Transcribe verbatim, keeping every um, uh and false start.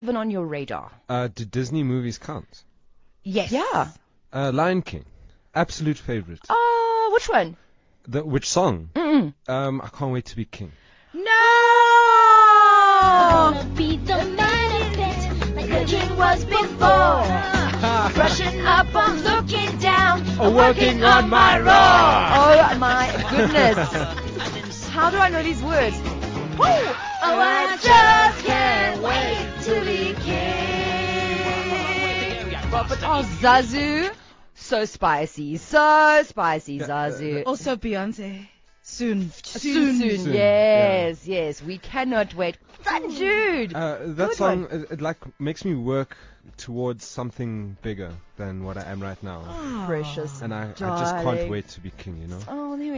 even on your radar? Uh, do Disney movies count? Yes. Yeah. Uh, Lion King. Absolute favorite. Oh, which one? The, which song? Mm-mm. Um, I Can't Wait to Be King. No! Gonna be the man in it, like the king was before. Brushing up, I'm looking down, I'm working on my roar. Oh my goodness. How do I know these words? Woo! Oh, I just can't wait to be king. Oh, Zazu. So spicy. So spicy, Zazu. Also Beyonce. Soon. Soon, soon. Soon, Yes, yes. We cannot wait. Son Jude. Uh, that Good song, one. it, it like makes me work towards something bigger than what I am right now. Precious. And I, I just can't darling. wait to be king, you know? Oh, there we